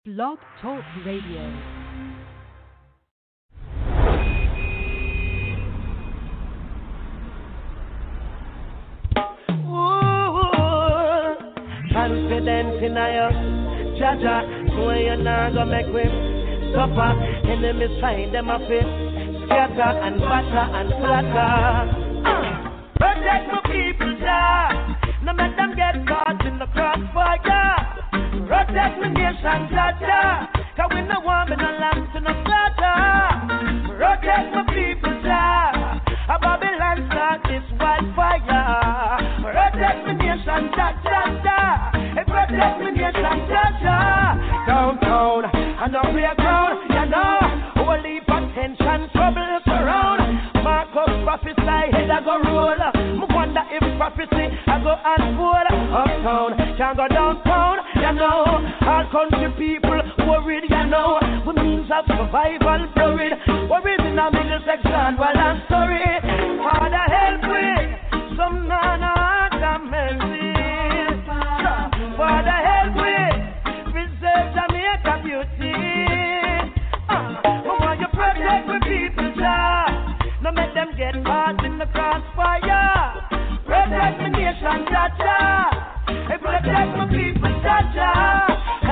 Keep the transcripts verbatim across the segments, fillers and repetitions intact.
Blog Talk Radio. Confidence in us, Jaja, know you're not gonna make me suffer. Enemies find them a fit, scatter and batter and flatter. Uh, protect my people, Jah. No let them get caught in the crossfire. Protect my nation, Jaja. Cause we no want me no land to no slaughter. Protect my people, Jah. A Babylon start this wildfire. Protect my nation, Jaja. Protect me nation, Jaja. Downtown, and up here ground, you know. Whole heap of tension, trouble surround. Mark up prophesy, head I go roll. Me wonder if prophecy I go unfold. Uptown, can't go downtown, you know. All country people worried, you know. The means of survival buried. Worried in a middle section, well I'm sorry. Father help me, some nana mercy. Father help me, preserve Jamaica beauty. Uh, I want you protect my people, Jah. No make them get caught in the crossfire. Protect my nation, Jah. Hey, protect my people, Jah.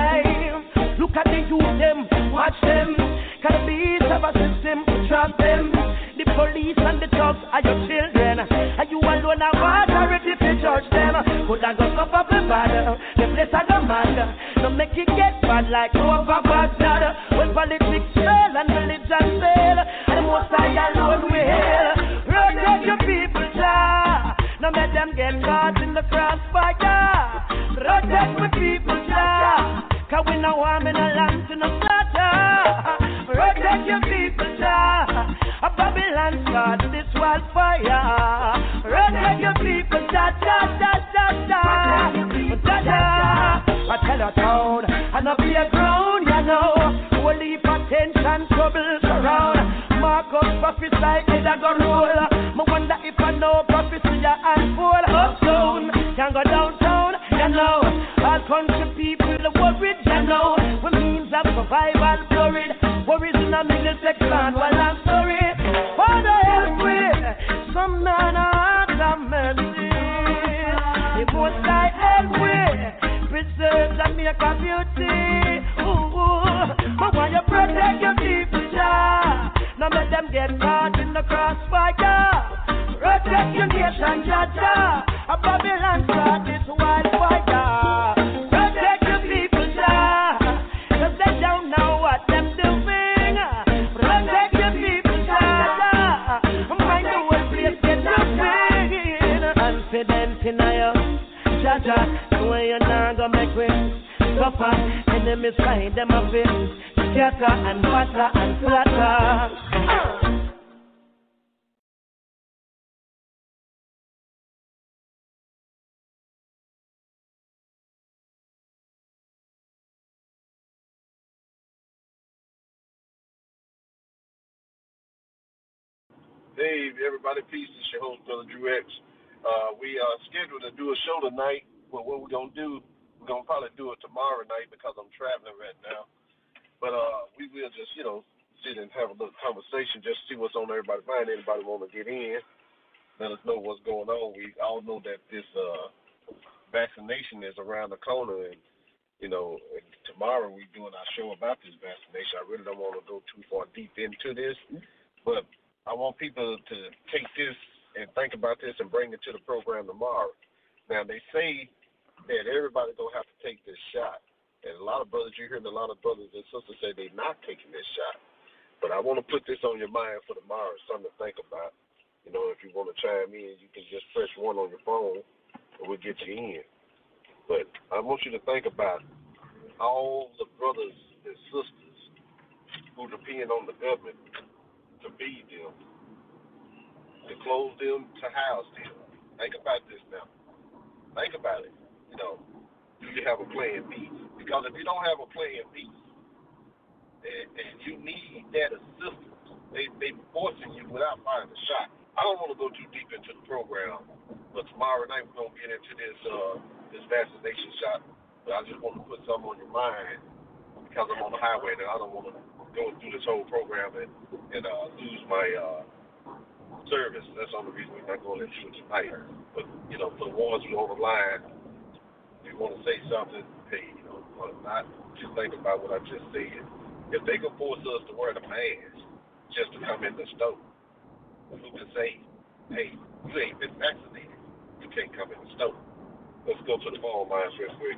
Hey, look at the youth them, watch them. Can the beast of a system trap them? The police and the thugs are your children. Are you alone have authority to judge them? Could I go up up the bad? The place I go mad. No make it get bad like over Baghdad. When politics fail and religion fail, and most I alone will hail. Protect your people, Jah. No make them get caught in the crossfire. Protect my people, Jah. Cause we no want me no land to no slaughter. Protect your people, Jah. A Babylon start this wildfire. Protect your people, Jah, Jah, Jah, Jah, Jah. Jah, Jah. I tell a town, and I be a ground, you know. Whole heap of tension, trouble surround. Marcus prophesy, head I go roll. Me wonder if I know prophecy I unfold. Uptown, can go downtown, you know. All country people worried, you know. With means of survival worried. Worries in a middle section, well I'm sorry. Father help me, some nana have mercy. The most I help me, preserve Jamaica beauty. Ooh, I want you protect your people, Jah. Now let them get caught in the crossfire. Protect your nation, Jah, Jah. A Babylon start this wildfire. Protect your people, Jah. Cause they don't know what them doing. Protect your people, Jah. Mind the whole place get nothing. Confidence in you, Jah, Jah. So when you're not gonna make me suffer, enemies find them a bit scatter and batter and flatter. Hey, everybody, peace. It's your host, Brother Drew X. Uh, we are scheduled to do a show tonight, but what we're going to do, we're going to probably do it tomorrow night because I'm traveling right now. But uh, we will just, you know, sit and have a little conversation, just see what's on everybody's mind. Anybody want to get in, let us know what's going on. We all know that this uh, vaccination is around the corner, and, you know, and tomorrow we're doing our show about this vaccination. I really don't want to go too far deep into this, but I want people to take this and think about this and bring it to the program tomorrow. Now, they say that everybody's going to have to take this shot. And a lot of brothers, you're hearing a lot of brothers and sisters say they're not taking this shot. But I want to put this on your mind for tomorrow, something to think about. You know, if you want to chime in, you can just press one on your phone and we'll get you in. But I want you to think about all the brothers and sisters who depend on the government to feed them, to clothe them, to house them. Think about this now. Think about it. You know, do you have a plan B? Because if you don't have a plan B, and, and you need that assistance, they they forcing you without firing a shot. I don't want to go too deep into the program, but tomorrow night we're gonna get into this uh, this vaccination shot. But I just want to put something on your mind because I'm on the highway now. I don't want to go through this whole program and, and uh, lose my uh, service. That's the only reason we're not going into it tonight. But, you know, for the ones who are on the line, if you want to say something, hey, you know, not just think about what I just said. If they can force us to wear the mask just to come in the store, who can say, hey, you ain't been vaccinated, you can't come in the store? Let's go to the phone lines real quick.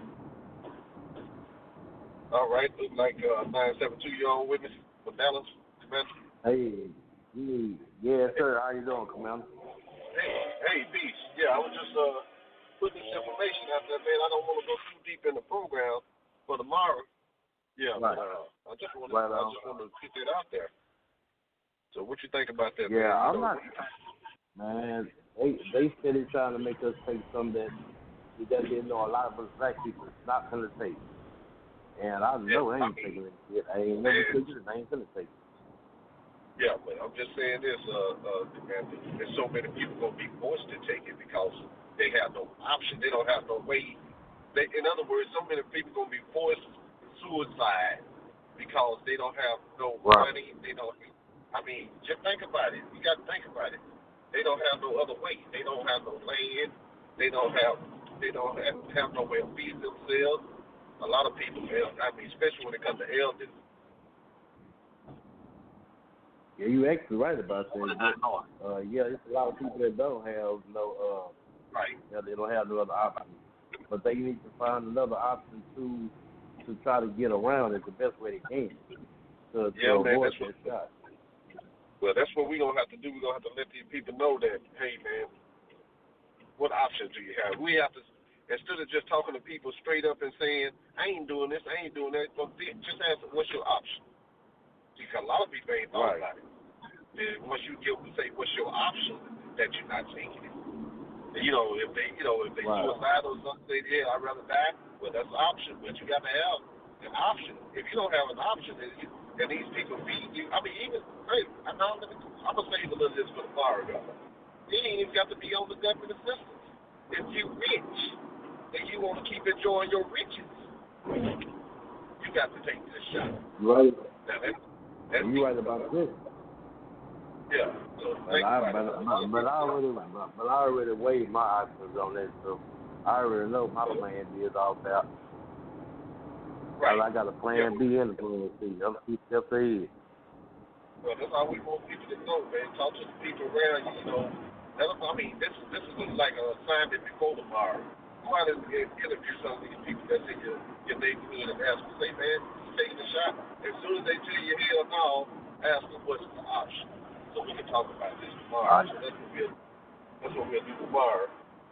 All right, look like uh, nine seven two, you're on with me for balance, Commander. Hey, hey, yes, sir. How you doing, Commander? Hey, hey, peace. Yeah, I was just uh, putting this information out there, man. I don't want to go too deep in the program for tomorrow. Yeah, right. but uh, I just want to, right I just want to get that out there. So, what you think about that? Yeah, man? I'm you know, not. Man, they they steady trying to make us take something that we just didn't know a lot of us black people not gonna take. And I know yeah, I ain't I mean, taking it. I ain't never man, taken it. I ain't gonna take it. Yeah, but I'm just saying this, uh, uh, man, there's so many people gonna be forced to take it because they have no option. They don't have no way. They, in other words, so many people gonna be forced suicide because they don't have no right. money. They don't. I mean, just think about it. You got to think about it. They don't have no other way. They don't have no land. They don't have. They don't have, have no way of feeding themselves. A lot of people, I mean, especially when it comes to elders. Yeah, you actually right about that. Uh, yeah, it's a lot of people that don't have no. Uh, right. Yeah, they don't have no other option, but they need to find another option to to try to get around it the best way they can to, to yeah, man, avoid that's that what, shot. Well, that's what we're going to have to do. We're going to have to let these people know that, hey, man, what options do you have? We have to, instead of just talking to people straight up and saying, I ain't doing this, I ain't doing that, but just ask them, what's your option? Because a lot of people ain't thought Right. about it. Then once you give them, say, what's your option, that you're not taking it. And, you know, if they, you know, if they Right. suicidal or something, say, yeah, I'd rather die, well, that's an option, but you got to have an option. If you don't have an option, then, you, then these people feed you. I mean, even, hey, I'm going to save a little of this for tomorrow, though. You ain't even got to be on the government assistance. If you rich and you want to keep enjoying your riches, you got to take this shot. Right. Now, that, that's you right about this. Yeah. So but, I, but, but, but I already, but, but I already weighed my options on that, so I already know my plan B is all out. Right. I got a plan yeah. B and a plan C. I'm two steps ahead. Well, that's all we want people to know, man. Talk to the people around you, you know. I mean, this this is like an assignment before tomorrow. Go out and interview some of these people that's in your, your neighborhood and ask them, say, man, you taking the shot? As soon as they tell you hell no, ask them what's the option. So we can talk about this tomorrow. Right. So that's what we'll, that's what we'll do tomorrow.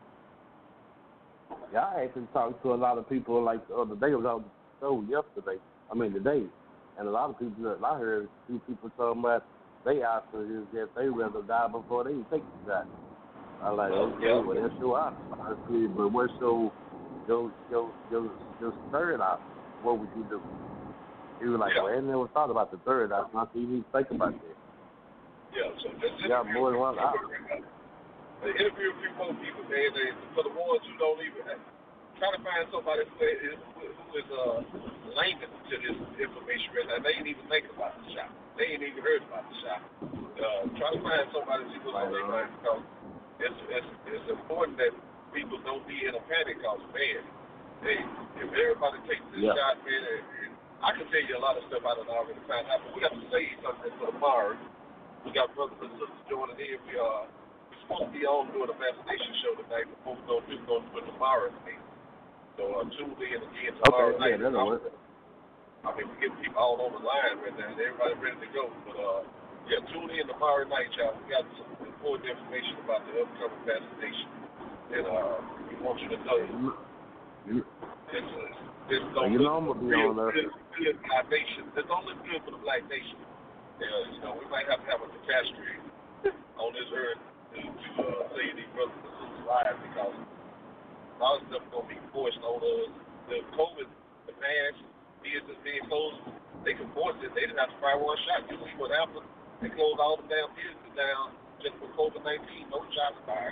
Yeah, I actually talked to a lot of people like the other day. I was on the show yesterday. I mean, today. And a lot of people, I heard a few people talking about they option is that they rather die before they take the shot. I like, okay, yeah. well, that's your option. I see, but what's your, your, your, your, your third option? What would you do? He was like, yeah. well, I never thought about the third option. I said, you need to think about that. Yeah, so just you got more than one option. Interview a few more people, man. They, for the ones who don't even have, try to find somebody who is, who is uh, layman to this information right now. They ain't even thinking about the shot. They ain't even heard about the shot. Uh, try to find somebody who's on their mind because it's, it's, it's important that people don't be in a panic because, man, hey, if everybody takes this yeah. shot, man, and, and I can tell you a lot of stuff I don't already found out, but we got to say something for tomorrow. We got brothers and sisters joining in. We are we're supposed to be on doing a vaccination show tonight, but what we're going to do, we're going to do it tomorrow night. So uh, tune in again tomorrow okay, night. Yeah, that'll work. I mean, we get people all on the line right now. Everybody ready to go. But, uh, yeah, tune in tomorrow night, y'all. We got some important information about the upcoming vaccination. And uh, we want you to know you, this, this don't you look know I'm gonna be real on there. good for the black nation. This don't look good for the black nation. Uh, you know, we might have to have a catastrophe on this earth to, to uh, save these brothers and sisters' lives because a lot of stuff is going to be forced on us. The COVID, the mask, business being closed, they can force it. They didn't have to fire one shot. You see what happened? They closed all the damn business down just for COVID nineteen. No shots fired.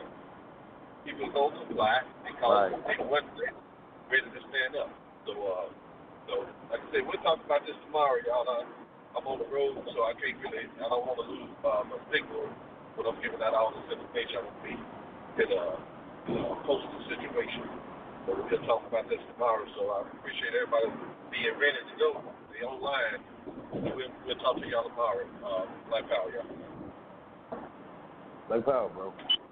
People don't comply because right. they wasn't ready to stand up. So, uh, So, like I said, we'll talk about this tomorrow, y'all. Uh, I'm on the road, so I can't really, I don't want to lose uh, my signal when I'm giving out all this information. I'm going to be in a, in a postal situation. But we'll talk about this tomorrow, so I appreciate everybody being ready to go. Be online. We'll, we'll talk to y'all tomorrow. Uh, Black Power, y'all. Black Power, bro.